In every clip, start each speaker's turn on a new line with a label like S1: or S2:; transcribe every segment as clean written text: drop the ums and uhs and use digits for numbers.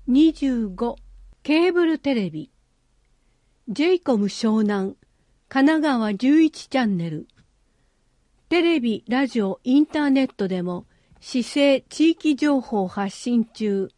S1: 25ケーブルテレビ j コム湘南神奈川11チャンネルテレビ、ラジオ、インターネットでも市政地域情報発信中。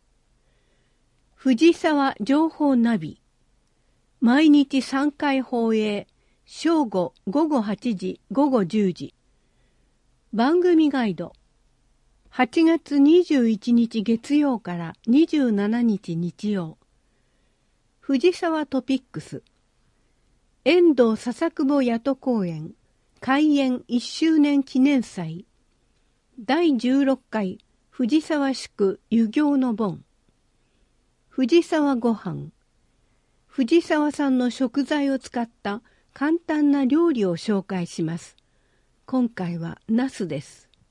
S1: 藤沢情報ナビ毎日3回放映正午、午後8時、午後10時番組ガイド8月21日月曜から27日日曜藤沢トピックス遠藤笹久保谷戸公園開園1周年記念祭第16回藤沢宿遊行の盆藤沢ごはん藤沢産の食材を使った簡単な料理を紹介します。今回はナスです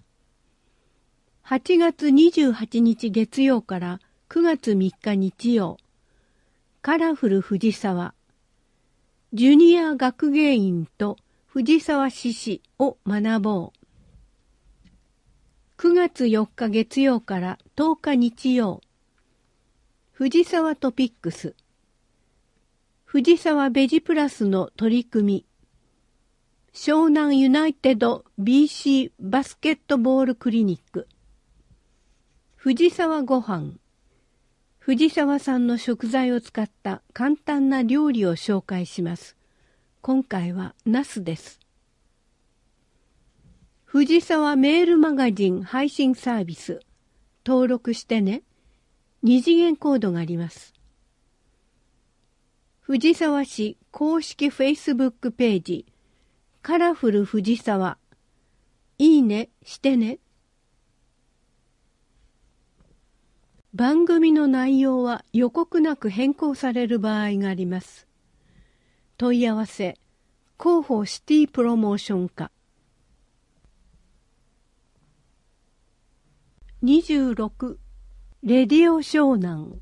S1: 。8月28日月曜から9月3日日曜カラフル藤沢ジュニア学芸員と藤沢獅子を学ぼう。9月4日月曜から10日日曜藤沢トピックス藤沢ベジプラスの取り組み湘南ユナイテッド BC バスケットボールクリニック藤沢ごはん藤沢産の食材を使った簡単な料理を紹介します。今回はナスです。藤沢メールマガジン配信サービス登録してね。2次元コードがあります。藤沢市公式フェイスブックページカラフル藤沢いいねしてね。番組の内容は予告なく変更される場合があります。問い合わせ広報シティプロモーション課26レディオ湘南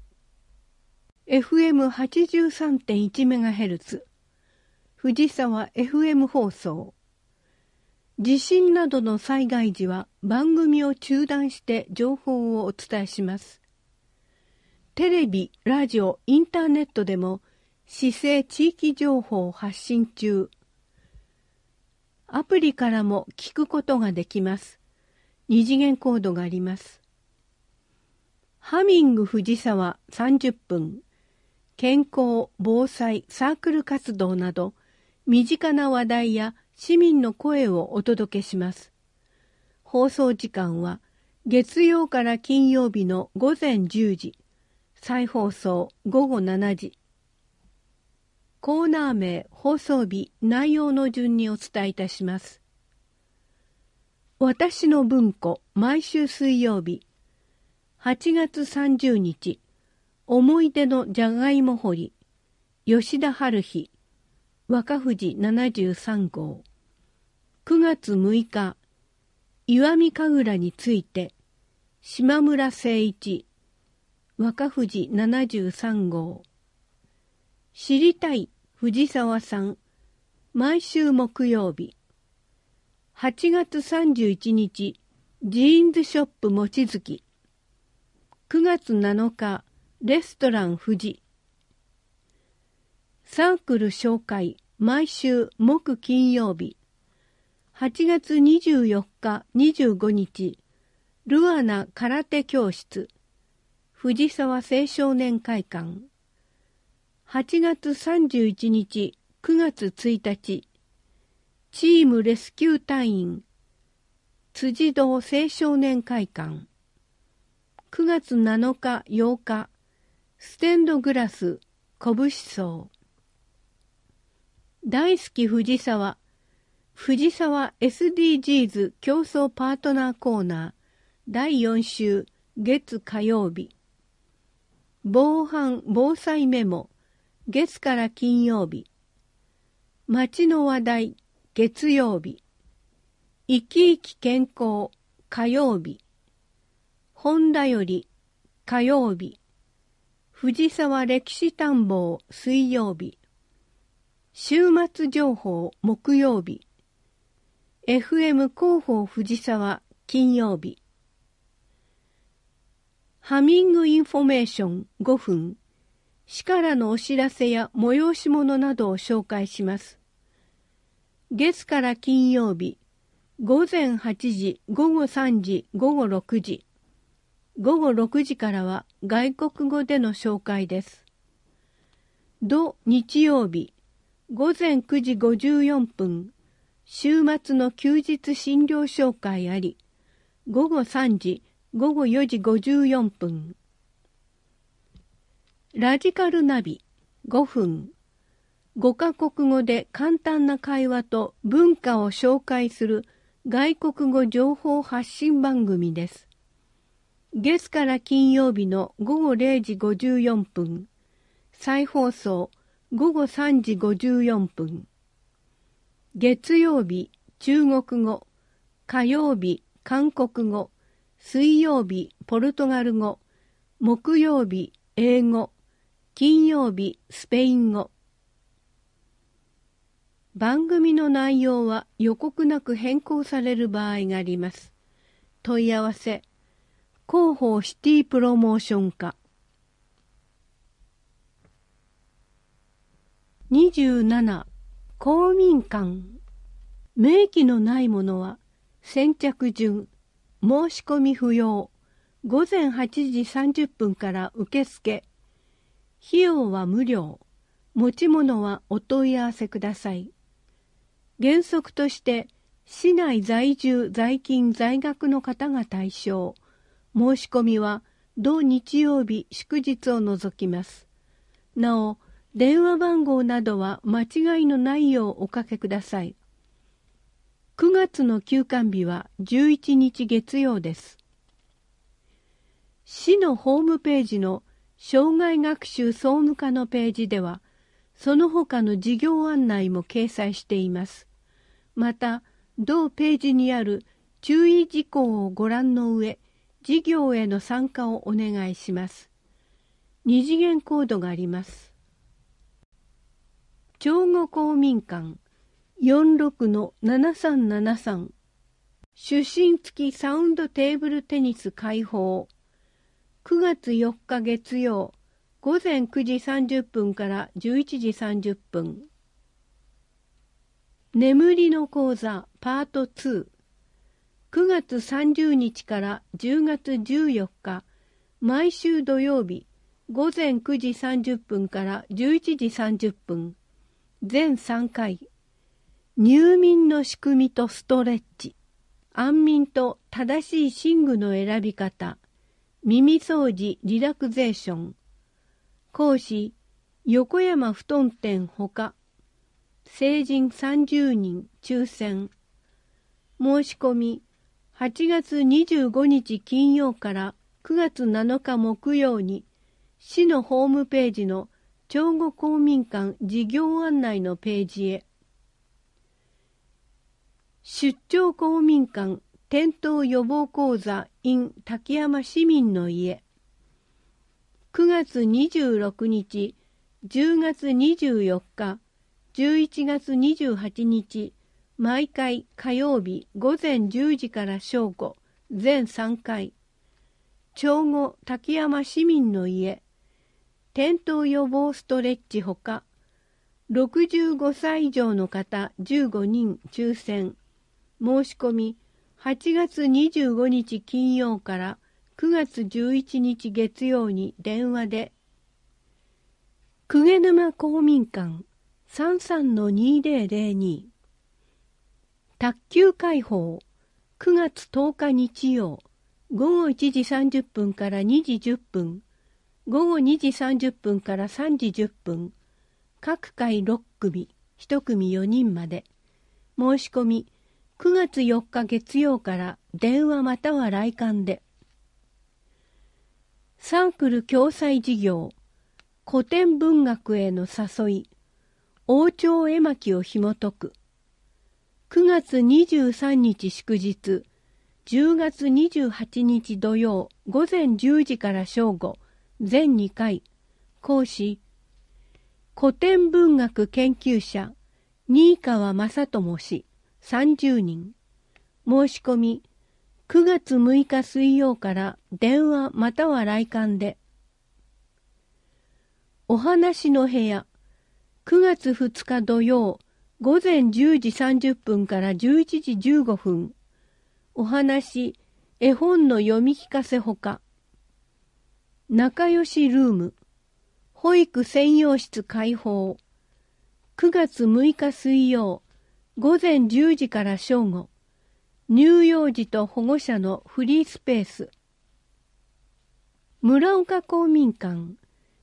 S1: FM83.1MHz 藤沢 FM 放送地震などの災害時は番組を中断して情報をお伝えします。テレビ、ラジオ、インターネットでも市政地域情報を発信中。アプリからも聞くことができます。2次元コードがあります。ハミング藤沢30分、健康、防災、サークル活動など、身近な話題や市民の声をお届けします。放送時間は月曜から金曜日の午前10時、再放送午後7時。コーナー名、放送日、内容の順にお伝えいたします。私の文庫、毎週水曜日、8月30日、思い出のじゃがいも掘り、吉田春日、若藤73号。9月6日、石見神楽について、島村誠一、若藤73号。知りたい藤沢さん、毎週木曜日。8月31日、ジーンズショップもちづき。9月7日、レストラン富士。サークル紹介、毎週木金曜日。8月24日、25日、ルアナ空手教室。藤沢青少年会館。8月31日、9月1日、チームレスキュー隊員、辻堂青少年会館。9月7日、8日、ステンドグラス、拳荘。大好き藤沢、藤沢 SDGs 競争パートナーコーナー、第4週、月火曜日。防犯防災メモ、月から金曜日。街の話題、月曜日。生き生き健康、火曜日。本田より、火曜日。藤沢歴史探訪、水曜日。週末情報、木曜日。FM 広報藤沢、金曜日。 ハミングインフォメーション5分、市からのお知らせや催し物などを紹介します。月から金曜日、午前8時、午後3時、午後6時。午後6時からは外国語での紹介です。土日曜日、午前9時54分、週末の休日診療紹介あり、午後3時、午後4時54分。ラジカルナビ5分。5カ国語で簡単な会話と文化を紹介する外国語情報発信番組です。月から金曜日の午後0時54分。再放送午後3時54分。月曜日中国語、火曜日韓国語、水曜日ポルトガル語、木曜日英語、金曜日スペイン語。番組の内容は予告なく変更される場合があります。問い合わせ、広報シティプロモーション課。27. 公民館。明記のないものは先着順、申し込み不要。午前8時30分から受付。費用は無料。持ち物はお問い合わせください。原則として市内在住在勤在学の方が対象。申し込みは同日曜日祝日を除きます。なお、電話番号などは間違いのないようおかけください。9月の休館日は11日月曜です。市のホームページの障害学習総務課のページでは、その他の事業案内も掲載しています。また、同ページにある注意事項をご覧の上、事業への参加をお願いします。二次元コードがあります。長後公民館 46-7373 出身付きサウンドテーブルテニス開放。9月4日月曜午前9時30分から11時30分。眠りの講座パート2。9月30日から10月14日、毎週土曜日、午前9時30分から11時30分。全3回。入眠の仕組みとストレッチ。安眠と正しい寝具の選び方。耳掃除リラクゼーション。講師、横山布団店ほか。成人30人抽選。申し込み、8月25日金曜から9月7日木曜に、市のホームページの長後公民館事業案内のページへ。出張公民館転倒予防講座 in 滝山市民の家。9月26日、10月24日、11月28日、毎回火曜日午前10時から正午、全3回。長後滝山市民の家、転倒予防ストレッチほか、65歳以上の方15人抽選。申し込み、8月25日金曜から9月11日月曜に電話で。鵠沼公民館 33-2002 卓球開放。9月10日日曜午後1時30分から2時10分、午後2時30分から3時10分、各回6組、1組4人まで。申し込み、9月4日月曜から電話または来館で。サークル共催事業、古典文学への誘い、王朝絵巻を紐解く。9月23日祝日、10月28日土曜午前10時から正午、全2回。講師、古典文学研究者、新川正智氏、30人。申し込み、 9月6日水曜から電話または来館で。お話の部屋、9月2日土曜、午前10時30分から11時15分。お話、絵本の読み聞かせほか。仲良しルーム、保育専用室開放。9月6日水曜、午前10時から正午。乳幼児と保護者のフリースペース。村岡公民館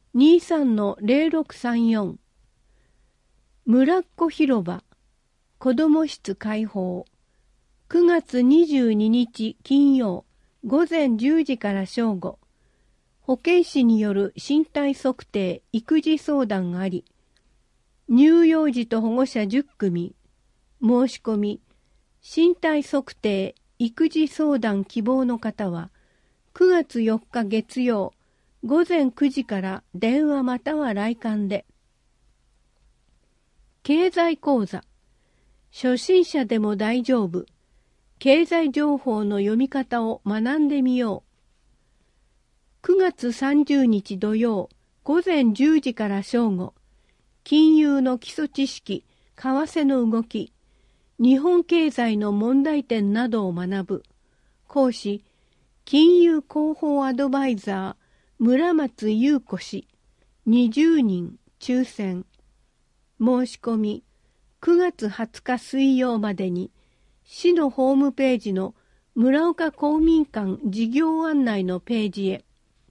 S1: 23-0634。村っ子広場、子ども室開放。9月22日金曜、午前10時から正午。保健師による身体測定・育児相談あり。乳幼児と保護者10組。申し込み、身体測定・育児相談希望の方は、9月4日月曜、午前9時から電話または来館で。経済講座、初心者でも大丈夫。経済情報の読み方を学んでみよう。9月30日土曜、午前10時から正午。金融の基礎知識、為替の動き、日本経済の問題点などを学ぶ。講師、金融広報アドバイザー、村松優子氏、20人、抽選。申し込み、9月20日水曜までに、市のホームページの村岡公民館事業案内のページへ。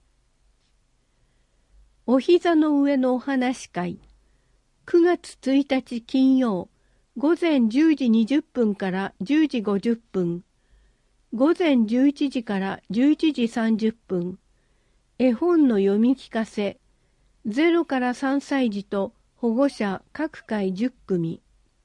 S1: お膝の上のお話会、9月1日金曜、午前10時20分から10時50分、午前11時から11時30分、絵本の読み聞かせ、0から3歳児と保護者各回10組。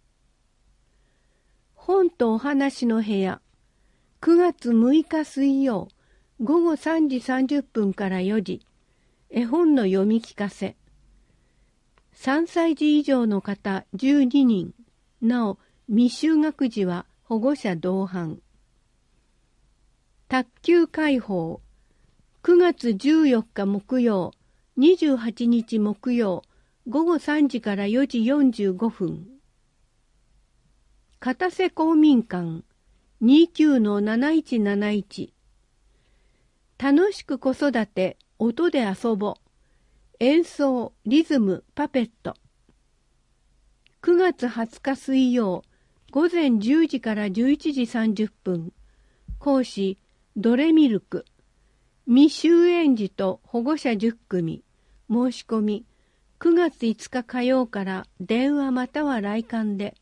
S1: 本とお話の部屋、9月6日水曜、午後3時30分から4時、絵本の読み聞かせ。3歳児以上の方12人、なお未就学児は保護者同伴。卓球開放、9月14日木曜、28日木曜、午後3時から4時45分。片瀬公民館 29-7171。楽しく子育て、音で遊ぼ。演奏、リズム、パペット。9月20日水曜、午前10時から11時30分。講師、ドレミルク。未就園児と保護者10組。申し込み、9月5日火曜から電話または来館で。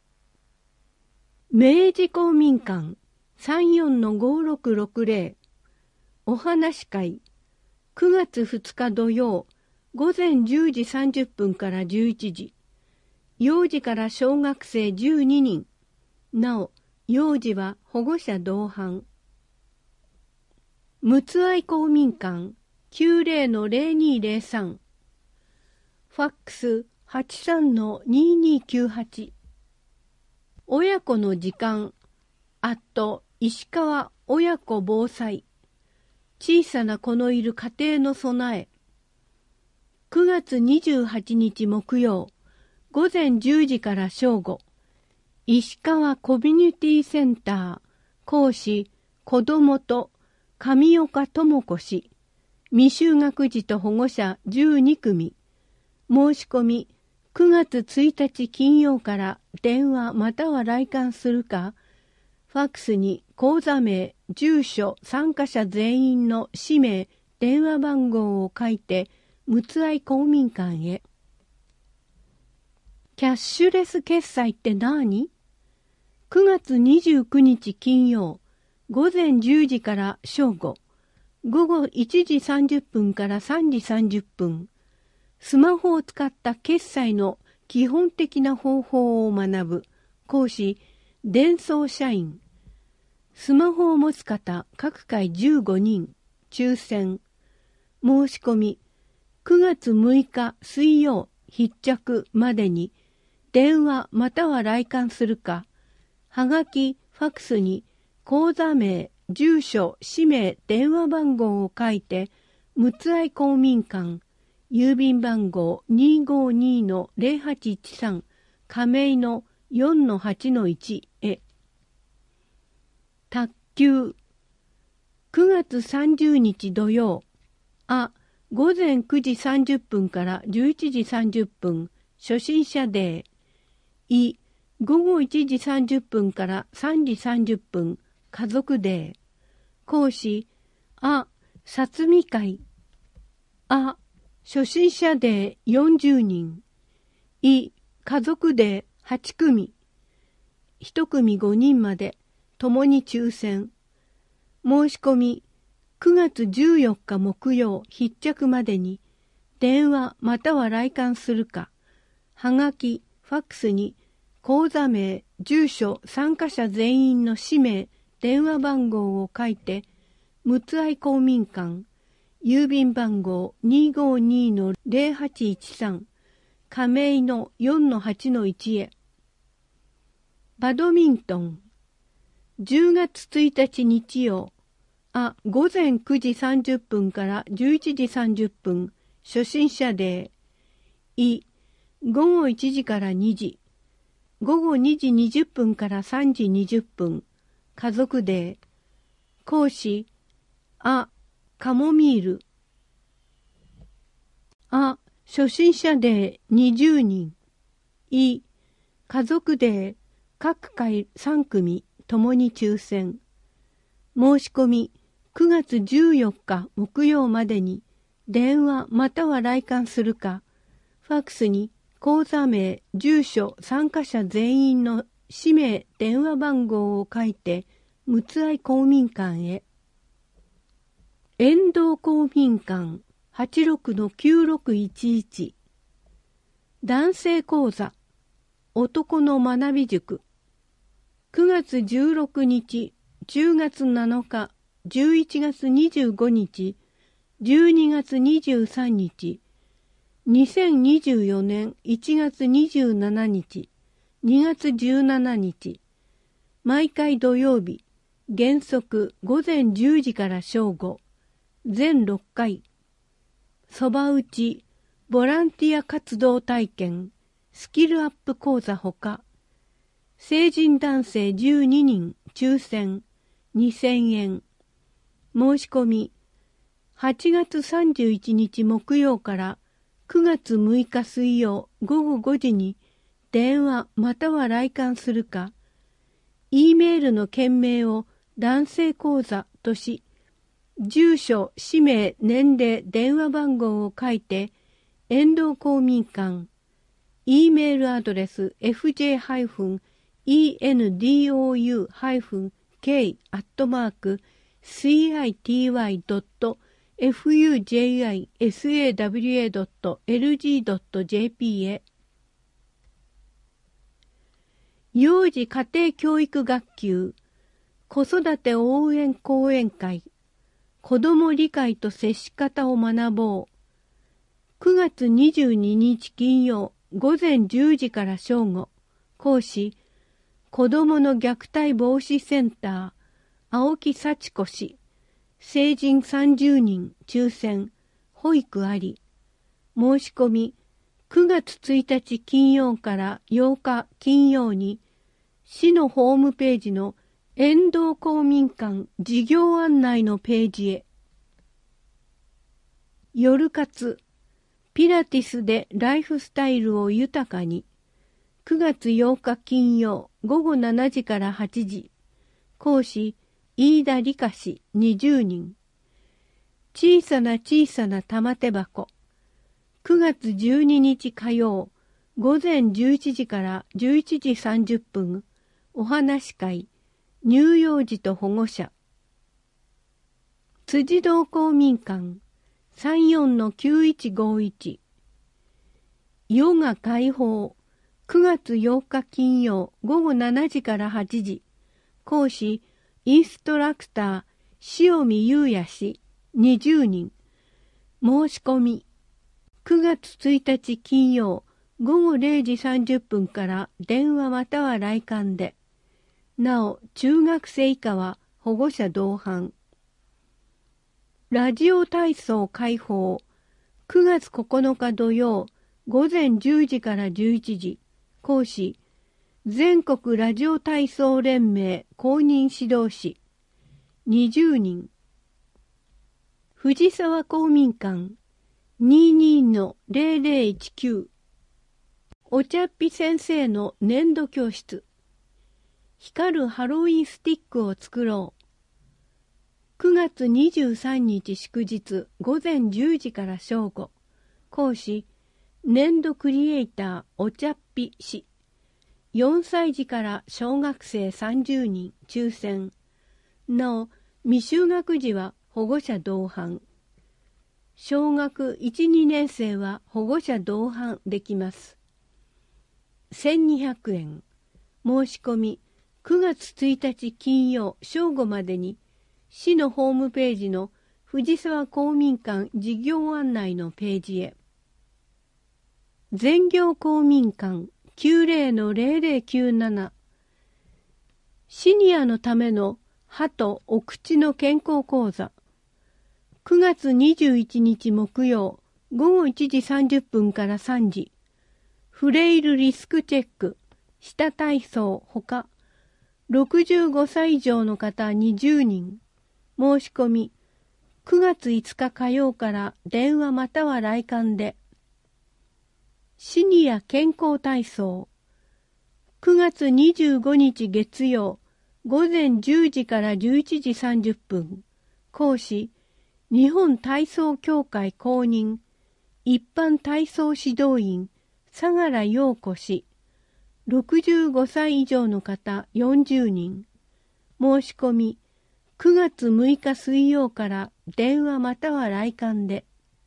S1: 明治公民館 34-5660。お話会、9月2日土曜、午前10時30分から11時。幼児から小学生12人。なお、幼児は保護者同伴。むつあい公民館 90-0203。ファックス 83-2298。親子の時間、石川親子防災。小さな子のいる家庭の備え。9月28日木曜、午前10時から正午。石川コミュニティセンター、講師、子どもと上岡智子氏。未就学児と保護者12組。申し込み、9月1日金曜から電話または来館するか、ファックスに口座名、住所、参加者全員の氏名、電話番号を書いて、むつあい公民館へ。キャッシュレス決済って何？ 9 月29日金曜、午前10時から正午、午後1時30分から3時30分、スマホを使った決済の基本的な方法を学ぶ。講師、伝送社員。スマホを持つ方、各回15人。抽選。申し込み、9月6日水曜必着までに、電話または来館するか、はがき、ファックスに口座名、 住所、氏名、電話番号を書いて、陸奥愛公民館、郵便番号 252-0813 亀井の 4-8-1 へ。宅急9月30日土曜、午前9時30分から11時30分、初心者デー。午後1時30分から3時30分、家族デー。講師、さつみ会。初心者デー40人。家族デー8組。1組5人まで、共に抽選。申し込み、9月14日木曜必着までに、電話または来館するか、はがき、ファックスに、口座名、住所、参加者全員の氏名、電話番号を書いて、陸奥愛公民館、郵便番号 252-0813 亀井の 4-8-1 へ。バドミントン10月1日日曜、午前9時30分から11時30分、初心者デー。午後1時から2時、午後2時20分から3時20分、家族デー。講師、カモミール。初心者デー20人。家族デー各回3組ともに抽選。申し込み9月14日木曜までに電話または来館するか、ファックスに口座名、住所、参加者全員の氏名、電話番号を書いて陸奥愛公民館へ。遠藤公民館 86-9611 男性講座男の学び塾9月16日、10月7日、11月25日、12月23日、2024年1月27日、2月17日、毎回土曜日、原則午前10時から正午、全6回、そば打ち、ボランティア活動体験、スキルアップ講座ほか、成人男性12人抽選2000円。申し込み8月31日木曜から9月6日水曜午後5時に電話または来館するか、Eメールの件名を男性講座とし、住所、氏名、年齢、電話番号を書いて、遠藤公民館、Eメールアドレス fji-k@city-fujisawa.lg.jp へ。幼児家庭教育学級子育て応援講演会子ども理解と接し方を学ぼう。9月22日金曜午前10時から正午。講師子どもの虐待防止センター青木幸子氏。成人30人抽選保育あり。申し込み9月1日金曜から8日金曜に市のホームページの遠藤公民館事業案内のページへ。夜活ピラティスでライフスタイルを豊かに9月8日金曜午後7時から8時。講師飯田理香氏20人。小さな小さな玉手箱9月12日火曜午前11時から11時30分。お話会乳幼児と保護者。辻堂公民館 34-9151 ヨガ解放9月8日金曜午後7時から8時。講師インストラクター塩見優也氏20人。申し込み9月1日金曜午後0時30分から電話または来館で。なお、中学生以下は保護者同伴。ラジオ体操開放、9月9日土曜、午前10時から11時。講師、全国ラジオ体操連盟公認指導士、20人。藤沢公民館、22-0019。お茶っぴ先生の粘土教室。光るハロウィンスティックを作ろう。9月23日祝日午前10時から正午。講師、粘土クリエイターお茶っぴ氏。4歳児から小学生30人抽選。なお、未就学児は保護者同伴。小学1、2年生は保護者同伴できます。1200円。申し込み、9月1日金曜正午までに、市のホームページの藤沢公民館事業案内のページへ。全業公民館 90-0097。シニアのための歯とお口の健康講座。9月21日木曜午後1時30分から3時。フレイルリスクチェック、舌体操ほか、65歳以上の方20人。申し込み、9月5日火曜から電話または来館で。シニア健康体操。9月25日月曜、午前10時から11時30分。講師、日本体操協会公認、一般体操指導員、相良陽子氏。65歳以上の方40人。申し込み、9月6日水曜から電話または来館で。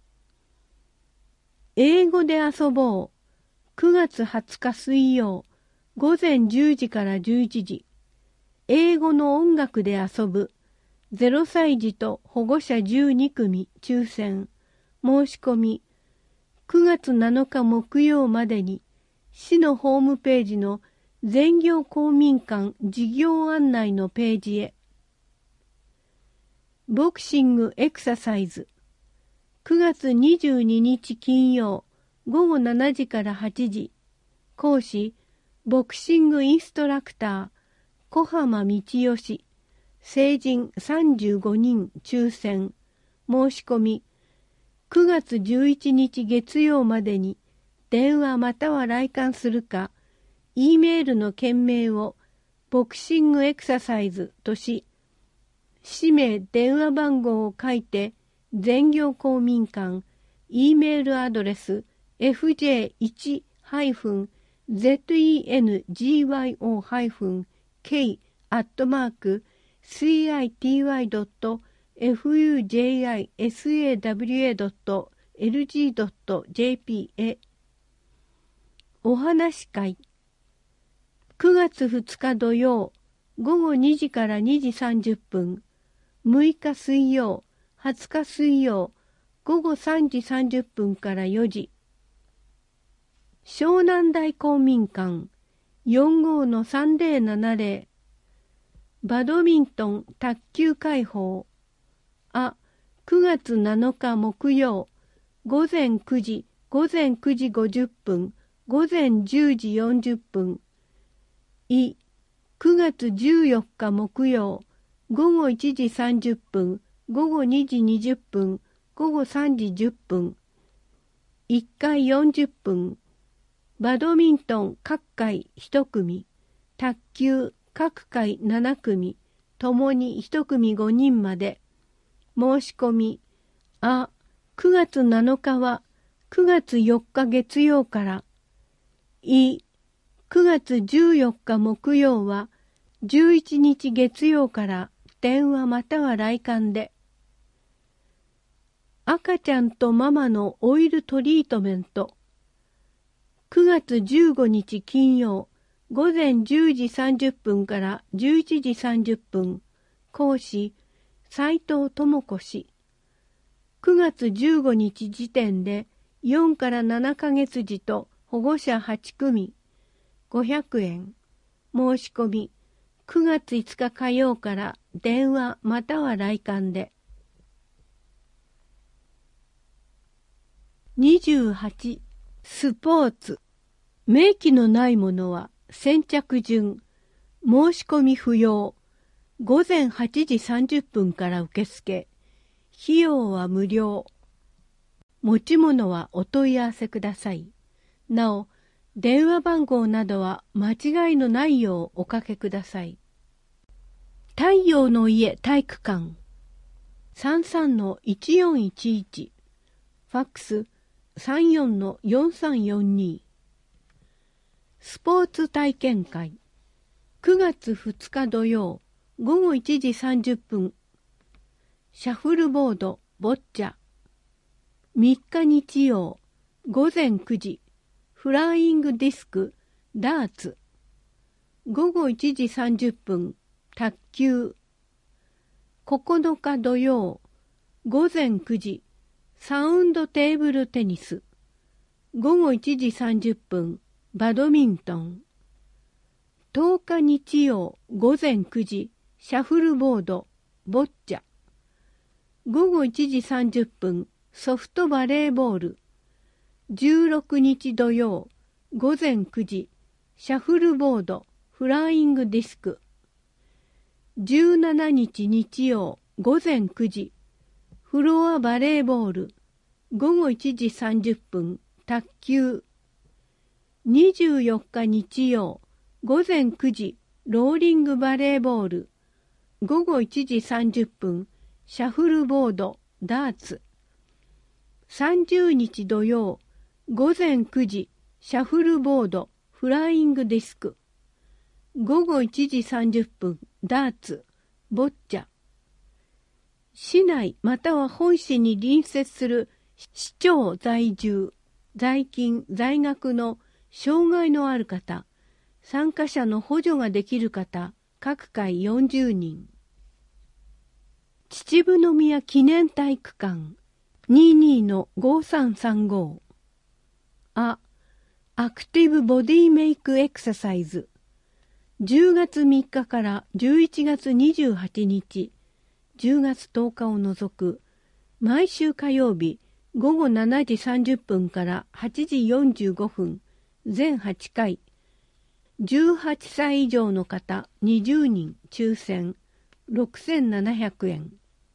S1: 英語で遊ぼう。9月20日水曜、午前10時から11時。英語の音楽で遊ぶ。0歳児と保護者12組抽選。申し込み、9月7日木曜までに、市のホームページの全業公民館事業案内のページへ。ボクシングエクササイズ。9月22日金曜、午後7時から8時。講師、ボクシングインストラクター、小浜道義。成人35人抽選。申し込み、9月11日月曜までに、電話または来館するか、Eメールの件名をボクシングエクササイズとし、氏名電話番号を書いて、全業公民館、Eメールアドレス fji-hy-city.k@city.fujisawa.lg.jp へ。お話会。9月2日土曜、午後2時から2時30分、6日水曜、20日水曜、午後3時30分から4時。湘南台公民館 45-3070。バドミントン卓球開放。9月7日木曜、午前9時50分、午前10時40分。9月14日木曜、午後1時30分、午後2時20分、午後3時10分。1回40分。バドミントン各回1組、卓球各回7組、ともに1組5人まで。申し込み、9月7日は9月4日月曜から、9月14日木曜は11日月曜から電話または来館で。赤ちゃんとママのオイルトリートメント。9月15日金曜、午前10時30分から11時30分。講師、斉藤智子氏。9月15日時点で4から7ヶ月児と保護者8組。500円。申し込み、 9月5日火曜から電話または来館で。28. スポーツ。明記のないものは先着順。申し込み不要。午前8時30分から受付。費用は無料。持ち物はお問い合わせください。なお、電話番号などは間違いのないようおかけください。太陽の家体育館 33-1411 ファックス 34-4342 スポーツ体験会9月2日土曜午後1時30分シャッフルボードボッチャ3日日曜午前9時フライングディスクダーツ午後1時30分卓球9日土曜午前9時サウンドテーブルテニス午後1時30分バドミントン10日日曜午前9時シャッフルボードボッチャ午後1時30分ソフトバレーボール16日土曜午前9時シャッフルボードフライングディスク17日日曜午前9時フロアバレーボール午後1時30分卓球24日日曜午前9時ローリングバレーボール午後1時30分シャッフルボードダーツ30日土曜午前9時シャッフルボードフライングディスク午後1時30分ダーツボッチャ市内または本市に隣接する市町在住在勤在学の障害のある方参加者の補助ができる方各回40人秩父宮記念体育館 22-5335 アクティブボディメイクエクササイズ10月3日から11月28日、10月10日を除く、毎週火曜日午後7時30分から8時45分、全8回、18歳以上の方20人抽選、6700円。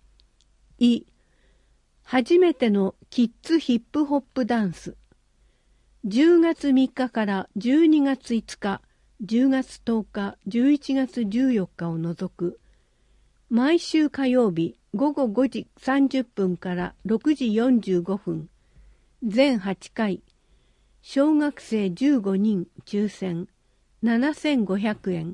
S1: 初めてのキッズヒップホップダンス。10月3日から12月5日、10月10日、11月14日を除く、毎週火曜日午後5時30分から6時45分、全8回、小学生15人抽選、7500円。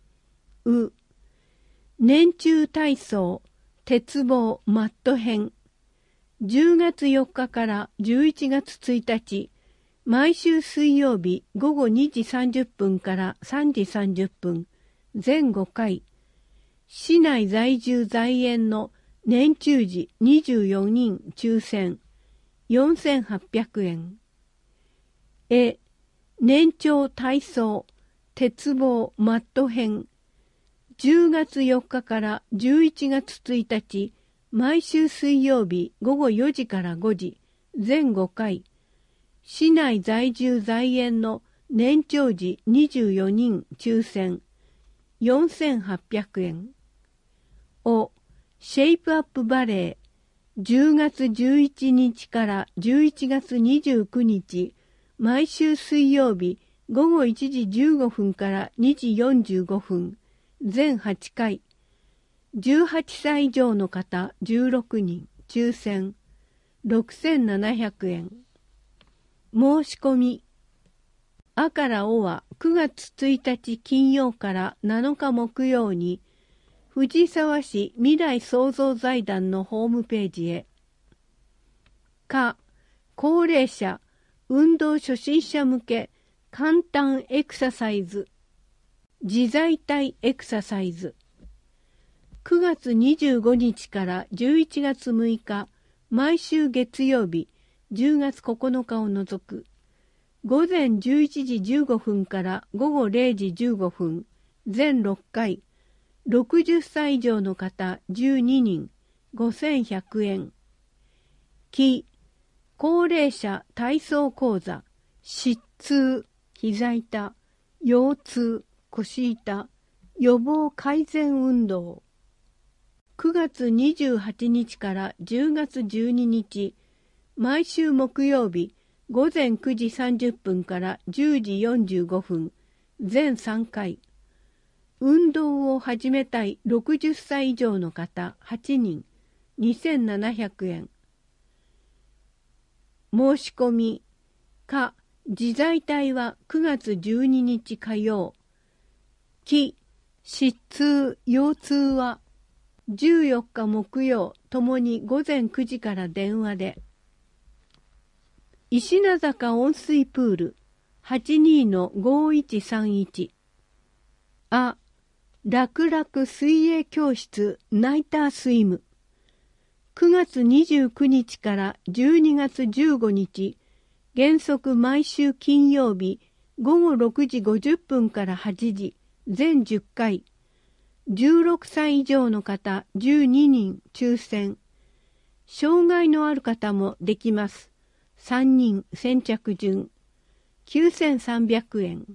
S1: 年中体操、鉄棒マット編。10月4日から11月1日、毎週水曜日午後2時30分から3時30分、全5回、市内在住在園の年中児24人抽選、4800円。年長体操、鉄棒マット編。10月4日から11月1日、毎週水曜日午後4時から5時、全5回、市内在住在園の年長児24人抽選、4800円。シェイプアップバレー、10月11日から11月29日、毎週水曜日午後1時15分から2時45分、全8回、18歳以上の方16人抽選、6700円。申し込み。あからおは9月1日金曜から7日木曜に、藤沢市未来創造財団のホームページへ。高齢者運動初心者向け簡単エクササイズ。自在体エクササイズ。9月25日から11月6日、毎週月曜日、10月9日を除く、午前11時15分から午後0時15分、 全6回、60歳以上の方12人、5100円。き、高齢者体操講座、膝痛、膝痛、腰痛、腰痛、予防改善運動。9月28日から10月12日、毎週木曜日、午前9時30分から10時45分、全3回。運動を始めたい60歳以上の方8人、2700円。申し込み、自在体は9月12日火曜。膝痛、腰痛は14日木曜、ともに午前9時から電話で。石名坂温水プール 82-5131。楽々水泳教室ナイタースイム。9月29日から12月15日、原則毎週金曜日午後6時50分から8時、全10回。16歳以上の方12人抽選。障害のある方もできます。3人先着順。9300円。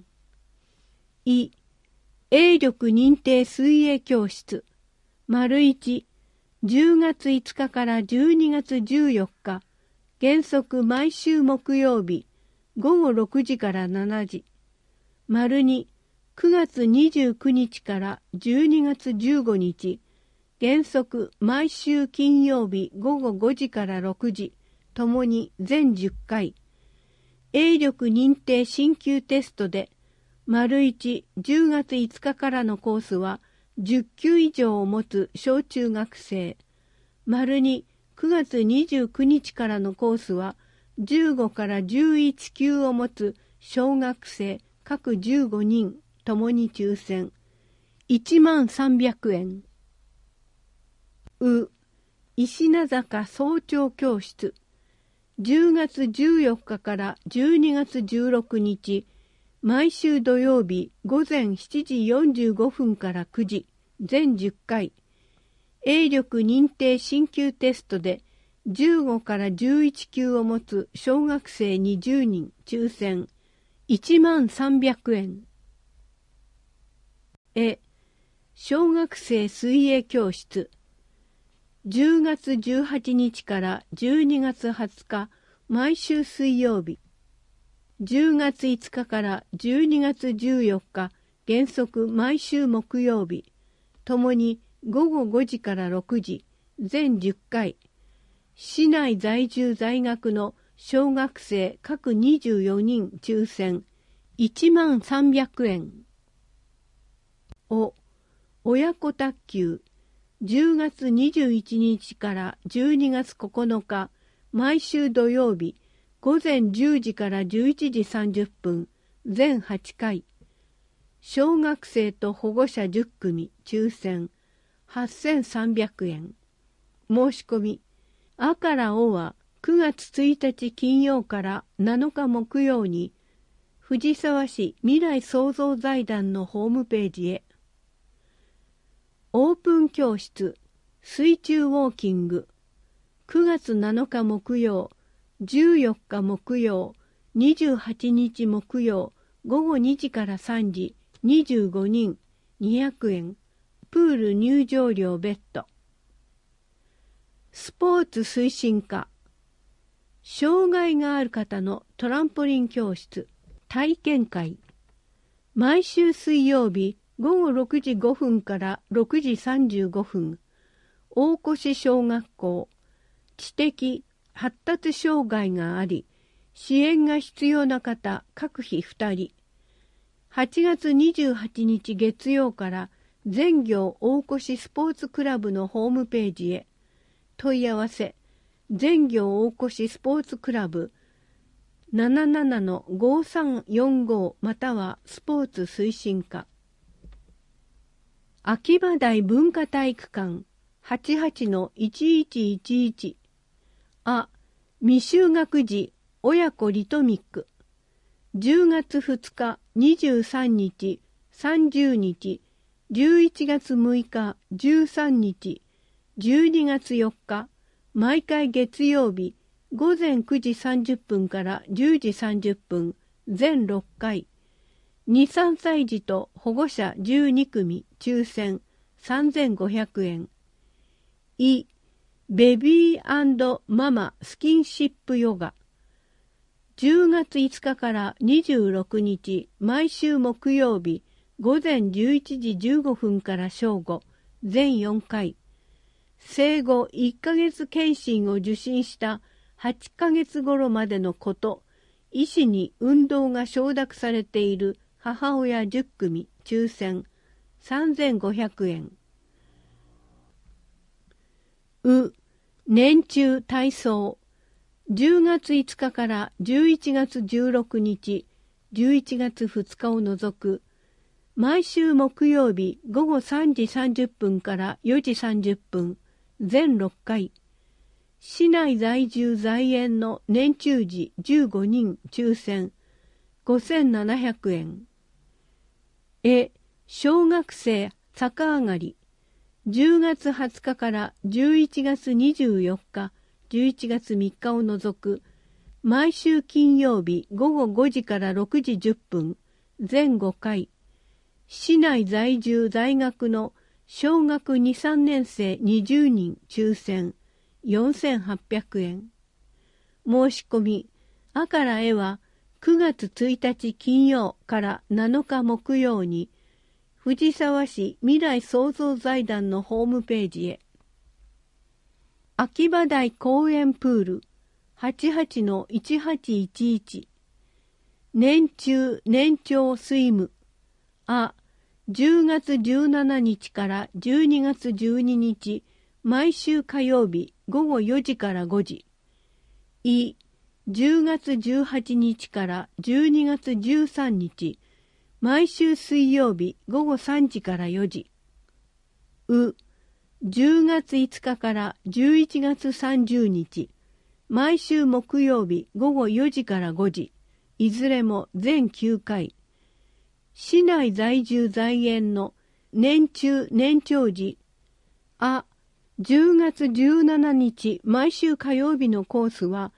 S1: 泳力認定水泳教室。丸1、10月5日から12月14日、原則毎週木曜日、午後6時から7時。丸2、9月29日から12月15日、原則毎週金曜日午後5時から6時、ともに全10回。泳力認定進級テストで、丸1、10月5日からのコースは10級以上を持つ小中学生。丸2、9月29日からのコースは15から11級を持つ小学生各15人ともに抽選。1300円。石名坂早朝教室。10月14日から12月16日、毎週土曜日午前7時45分から9時、全10回。泳力認定進級テストで15から11級を持つ小学生20人抽選。1300円。小学生水泳教室。10月18日から12月20日、毎週水曜日。10月5日から12月14日、原則毎週木曜日。ともに午後5時から6時、全10回。市内在住在学の小学生各24人抽選。1300円。親子卓球。10月21日から12月9日、毎週土曜日、午前10時から11時30分、全8回。小学生と保護者10組、抽選、8300円。申し込み、あからおは9月1日金曜から7日木曜に、藤沢市未来創造財団のホームページへ。オープン教室、水中ウォーキング、9月7日木曜、14日木曜、28日木曜、午後2時から3時、25人、200円、プール入場料別途。スポーツ推進課、障害がある方のトランポリン教室、体験会。毎週水曜日、午後6時5分から6時35分、大越小学校、知的発達障害があり、支援が必要な方各日2人。8月28日月曜から全業大越スポーツクラブのホームページへ。問い合わせ、全業大越スポーツクラブ 77-5345 またはスポーツ推進課。秋葉台文化体育館 88-1111 未就学児親子リトミック10月2日23日 30日、11月6日、13日、12月4日、毎回月曜日、午前9時30分から10時30分、全6回、2、3歳児と保護者12組、抽選、3500円。ベビー&ママスキンシップヨガ。10月5日から26日、毎週木曜日、午前11時15分から正午、全4回。生後1ヶ月検診を受診した8ヶ月頃までのこと、医師に運動が承諾されている母親10組、抽選、3500円。年中体操。10月5日から11月16日、11月2日を除く、毎週木曜日午後3時30分から4時30分、全6回。市内在住在園の年中児15人抽選、5700円。小学生逆上がり。10月20日から11月24日、11月3日を除く、毎週金曜日午後5時から6時10分、全5回。市内在住在学の小学2、3年生20人抽選、4800円。申し込み、あから絵は9月1日金曜から7日木曜に、藤沢市未来創造財団のホームページへ。秋葉台公園プール 88-1811 年中年長スイム10月17日から12月12日毎週火曜日午後4時から5時10月18日から12月13日毎週水曜日午後3時から4時。10月5日から11月30日、毎週木曜日午後4時から5時、いずれも全9回。市内在住在園の年中年長児。10月17日毎週火曜日のコースは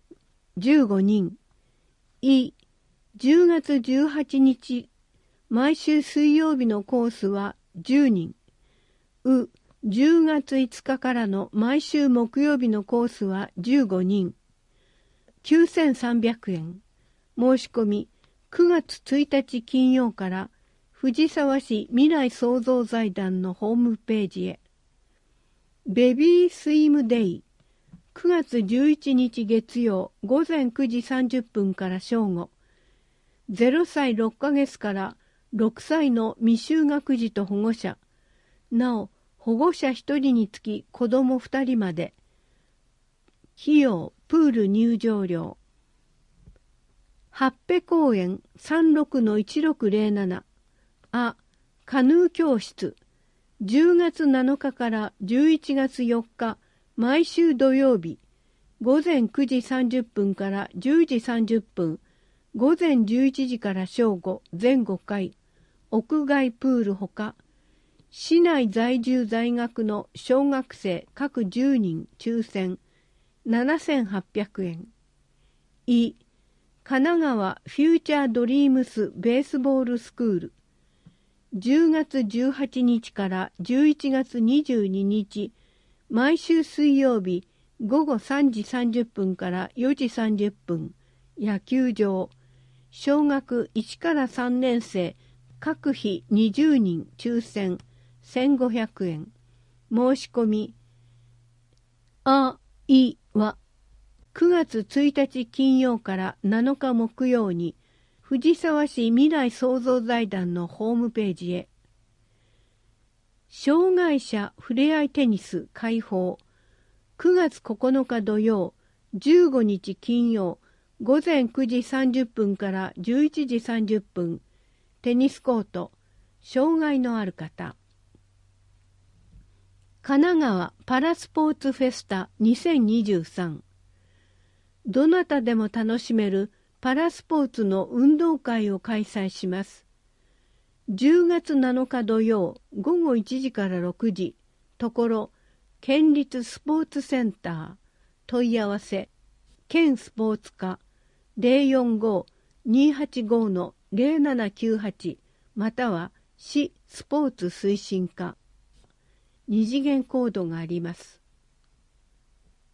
S1: 15人。10月18日、毎週水曜日のコースは10人。10月5日からの毎週木曜日のコースは15人。9300円。申し込み、9月1日金曜から藤沢市未来創造財団のホームページへ。ベビースイムデイ。9月11日月曜午前9時30分から正午。0歳6ヶ月から6歳の未就学児と保護者、なお保護者1人につき子ども2人まで。費用、プール入場料。八辺公園 36-1607 カヌー教室。10月7日から11月4日、毎週土曜日、午前9時30分から10時30分、午前11時から正午、全5回、屋外プールほか、市内在住在学の小学生各10人抽選、7800円。神奈川フューチャードリームスベースボールスクール。10月18日から11月22日、毎週水曜日、午後3時30分から4時30分、野球場。小学1から3年生、各日20人抽選、1500円。申し込み、は、9月1日金曜から7日木曜に、藤沢市未来創造財団のホームページへ。障害者ふれあいテニス開放。9月9日土曜、15日金曜、午前9時30分から11時30分、テニスコート、障害のある方。神奈川パラスポーツフェスタ2023。どなたでも楽しめるパラスポーツの運動会を開催します。 10月7日土曜午後1時から6時、ところ、県立スポーツセンター、問い合わせ、県スポーツ課 045-285-0798 または市スポーツ推進課。2次元コードがあります。